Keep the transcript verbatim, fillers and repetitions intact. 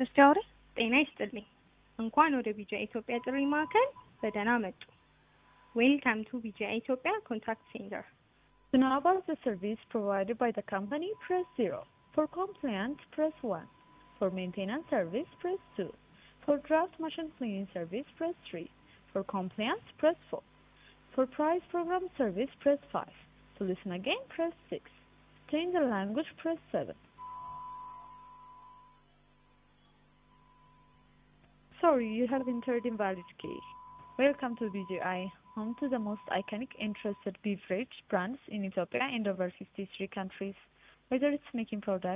እስቲ አውሪ። ጤና ይስጥልኝ። እንኳን ወደ ቢጂአይ ኢትዮጵያ ጥሪ ማዕከል በደህና መጡ። ዌልካም ቱ ቢጂአይ ኢትዮጵያ ኮንታክት ሴንተር። To know about the service provided by the company, press zero. For complaints, press one. For maintenance service, press two. For draft machine cleaning service, press three. For complaints, press four. For price program service, press five. To listen again, press six. To change the language, press seven. Sorry, you have entered invalid key. Welcome to B G I, home to the most iconic and trusted beverage brands in Ethiopia and over fifty-three countries. Whether it's making products